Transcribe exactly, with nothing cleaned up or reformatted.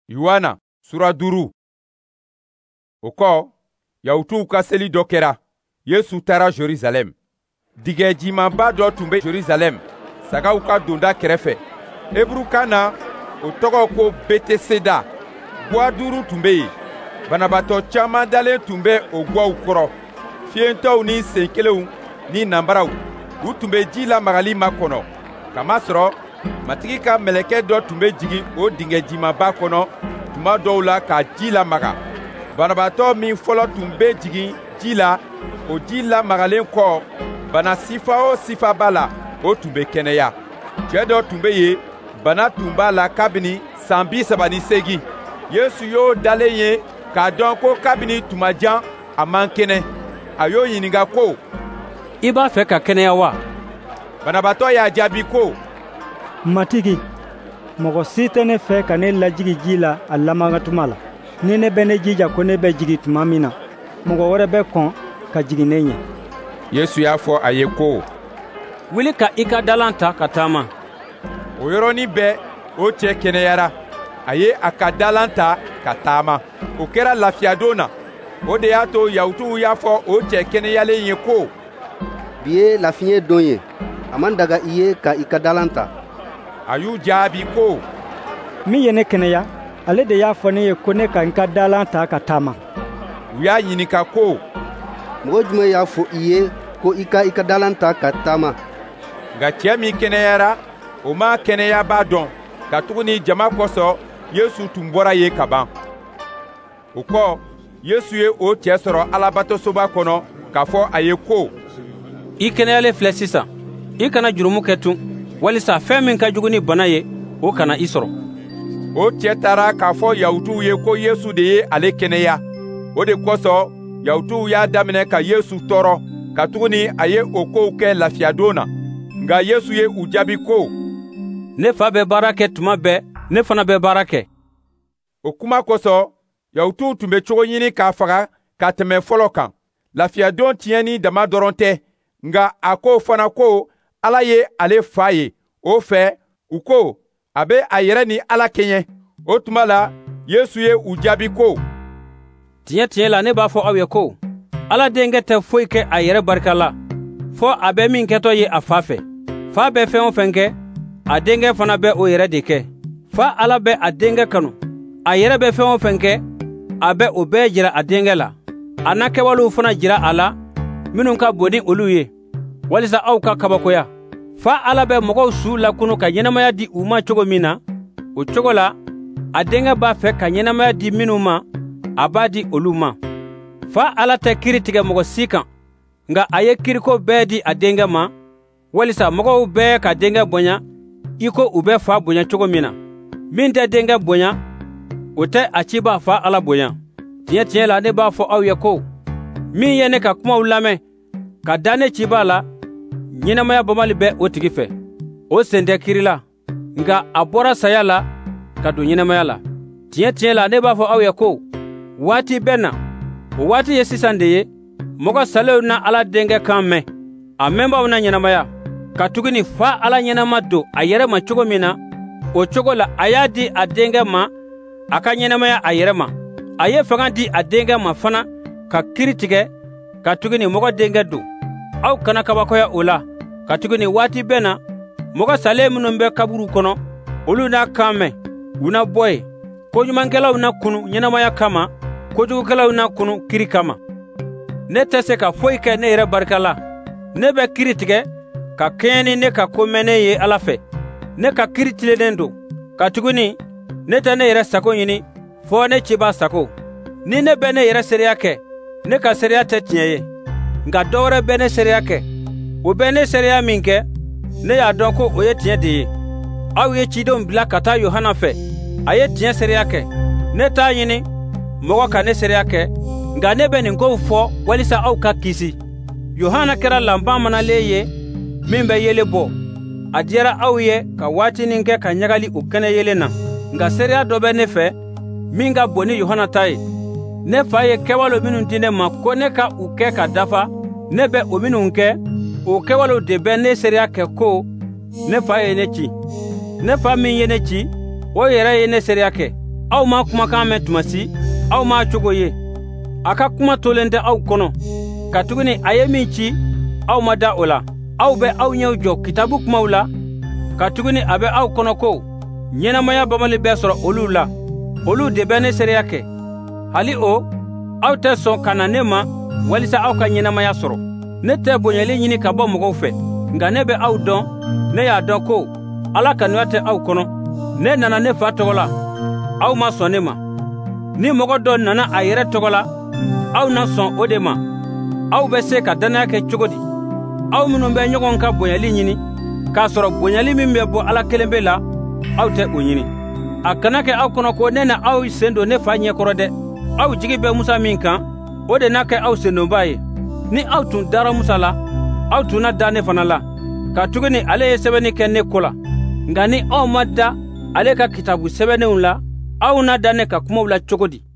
Yohana sura duuru. O kɔ Yahutuw ka seli dɔ kɛra. Yesu taara Jerusalem. Digɛ jimanba dɔ tun bɛ Jerusalem, sagaw ka donda kɛrɛfɛ. Hebrukan na o tɔgɔ ko Beteseda. Gwa duuru tun bɛ yen. Banabatɔ caman dalen tun bɛ o gwaw kɔrɔ. Fiyentɔw ni senkelenw ni nanbaraw, u tun bɛ ji lamagali makɔnɔ. Kamasɔrɔ matigi ka mɛlɛkɛ dɔ tun bɛ jigin o dingɛ jimanba kɔnɔ tuma dɔw la ka ji lamaga. Banabatɔ min fɔlɔ tun bɛ jigin ji la, o ji lamagalen kɔ, bana sifa o sifa b'a la, o tun bɛ kɛnɛya. Cɛ dɔ tun bɛ yen, bana tun b'a la kabini san bi saba ni seegin. Yesu y'o dalen ye k'a dɔn ko kabini tuma jan a man kɛnɛ. A y'o ɲininka ko, i b'a fɛ ka kɛnɛya wa? Banabatɔ y'a jaabi ko, matigi, mɔgɔ si tɛ ne fɛ ka ne lajigi ji la a lamaga tuma la. Ni ne bɛ ne jija ko ne bɛ jigi tuma min na, mɔgɔ wɛrɛ bɛ kɔn ka jigi ne ɲɛ. Yesu y'a fɔ a ye ko, wuli ka i ka dalan ta ka taama. O yɔrɔnin bɛɛ o cɛ kɛnɛyara. A ye a ka dalan ta ka taama. O kɛra lafiyadon na. O de y'a to Yahutuw y'a fɔ o cɛ kɛnɛyalen ye ko, bi ye lafiɲɛ don ye, a man daga i ye ka i ka dalan ta. A y'u jaabi ko, min ye ne kɛnɛya, ale de y'a fɔ ne ye ko ne ka n ka dalan ta ka taama. U y'a ɲininka ko, mɔgɔ jumɛn y'a fɔ i ye ko i ka i ka dalan ta ka taama? Nka cɛ min kɛnɛyara, o ma kɛnɛyaba dɔn, katuguni jama kosɔn Yesu tun bɔra ye ka ban. O kɔ Yesu ye o cɛ sɔrɔ Alabatosoba kɔnɔ k'a fɔ a ye ko, i kɛnɛyalen filɛ sisan. I kana jurumu kɛ tun, walisa fɛn min ka jugu ni bana ye, o kana i sɔrɔ. O cɛ taara k'a fɔ Yahutuw ye ko Yesu de ye ale kɛnɛya. O de kosɔn Yahutuw y'a daminɛ ka Yesu tɔɔrɔ, katuguni a ye o kow kɛ lafiyadon na. Nka Yesu ye u jaabi ko, ne fa bɛ baara kɛ tuma bɛɛ, ne fana bɛ baara kɛ. O kuma kosɔn Yahutuw tun bɛ cogo ɲini k'a faga ka tɛmɛ fɔlɔ kan. Lafiyadon tiɲɛni dama dɔrɔn tɛ, nka a ko fana ko Ala ye ale fa ye. O fɛ, u ko a bɛ a yɛrɛ ni Ala kɛɲɛ. O tuma la, Yesu ye u jaabi ko, tiɲɛ tiɲɛ la ne b'a fɔ aw ye ko, Ala denkɛ tɛ foyi kɛ a yɛrɛ barika la, fɔ a bɛ min kɛtɔ ye a fa fɛ. Fa bɛ fɛn o fɛn kɛ, a denkɛ fana bɛ o yɛrɛ de kɛ. Fa Ala bɛ a denkɛ kanu. A yɛrɛ bɛ fɛn o fɛn kɛ, a bɛ o bɛɛ jira a denkɛ la. A n'a kɛwalew fana jira a la, minnu ka bon ni olu ye, walisa aw ka kabakoya. Fa Ala bɛ mɔgɔw su lakunu ka ɲɛnamaya di u ma cogo min na, o cogo la, a denkɛ b'a fɛ ka ɲɛnamaya di minnu ma, a b'a di olu ma. Fa Ala tɛ kiiri tigɛ mɔgɔ si kan, nka a ye kiiriko bɛɛ di a denkɛ ma, walisa mɔgɔw bɛɛ ka denkɛ bonya i ko u bɛ fa bonya cogo min na. Min tɛ denkɛ bonya, o tɛ a ciba fa Ala bonya. Tiɲɛ tiɲɛ la ne b'a fɔ aw ye ko, min ye ne ka kumaw lamɛn ka da ne ciba la, ɲɛnamaya bamali bɛ o tigi fɛ. O sen tɛ kiiri la, nka a bɔra saya la ka don ɲɛnamaya la. Tiɲɛ tiɲɛ la ne b'a fɔ aw ye ko, waati bɛ na, o waati ye sisan de ye, mɔgɔ salenw na Ala denkɛ kan mɛn, a mɛnbaw na ɲɛnamaya. Katuguni fa Ala ɲɛnama don a yɛrɛ ma cogo min na, o cogo la a y'a di a denkɛ ma a ka ɲɛnamaya a yɛrɛ ma. A ye fanga di a denkɛ ma fana ka kiiri tigɛ, katuguni mɔgɔ denkɛ don. Aw kana kabakoya o la, katuguni waati bɛ na, mɔgɔ salen minnu bɛ kaburu kɔnɔ, olu n'a kan mɛn, u na bɔ yen. Koɲumankɛlaw na kunu ɲɛnamaya kama, kojugukɛlaw na kunu kiiri kama. Ne tɛ se ka foyi kɛ ne yɛrɛ barika la. Ne bɛ kiiri tigɛ ka kɛɲɛ ni ne ka ko mɛnnen ye Ala fɛ. Ne ka kiiri tilennen don, katuguni ne tɛ ne yɛrɛ sago ɲini fɔ ne ciba sago. Ni ne bɛ ne yɛrɛ seereya kɛ, ne ka seereya tɛ tiɲɛ ye, nka dɔ wɛrɛ bɛ ne seereya kɛ. O bɛ ne seereya min kɛ, ne y'a dɔn ko o ye tiɲɛ de ye. Aw ye cidenw bila ka taa Yohana fɛ, a ye tiɲɛ seereya kɛ. Ne t'a ɲini mɔgɔ ka ne seereya kɛ, nka ne bɛ nin kow fɔ walisa aw ka kisi. Yohana kɛra lanban manalen ye min bɛ yelen bɔ. A diyara aw ye ka waatinin kɛ ka ɲagali o kɛnɛ yelen na, nka seereya dɔ bɛ ne fɛ min ka bon ni Yohana ta ye. Ne fa ye kɛwale minnu di ne ma ko ne ka u kɛ ka dafa, ne bɛ o minnu kɛ, o kɛwalew de bɛ ne seereya kɛ ko ne fa ye ne ci. Ne fa min ye ne ci, o yɛrɛ ye ne seereya kɛ. aw ma kumakan mɛn tuma si aw ma cogo ye a ka kuma tolen tɛ aw kɔnɔ katuguni a ye min ci aw ma da o la aw bɛ aw ɲɛw jɔ kitabu kumaw la katuguni a bɛ aw kɔnɔ ko ɲɛnamaya bamali bɛ sɔrɔ olu la olu de bɛ ne seereya kɛ hali o aw tɛ sɔn ka na ne ma walisa aw ka ɲɛnamaya sɔrɔ ne tɛ bonyali ɲini ka bɔ mɔgɔw fɛ nka ne bɛ aw dɔn ne y'a dɔn ko ala kanuya tɛ aw kɔnɔ ne nana ne fa tɔgɔ la aw ma sɔn ne ma ni mɔgɔ dɔ nana a yɛrɛ tɔgɔ la aw na sɔn o de ma aw bɛ se ka dannaya kɛ cogo di aw minnu bɛ ɲɔgɔn ka bonyali ɲini k'a sɔrɔ bonyali min bɛ bɔ ala kelen pe la aw tɛ o ɲini a kana kɛ aw kɔnɔ ko ne na aw sen don ne fa ɲɛkɔrɔ dɛ aw jigi bɛ musa min kan o de n'a kɛ aw sendonbaa ye ni aw tun dara musa la aw tunna da ne fana la katuguni ale ye sɛbɛnni kɛ ne ko la nka ni aw ma da ale ka kitabu sɛbɛnnenw la aw na da ne ka kumaw la cogo di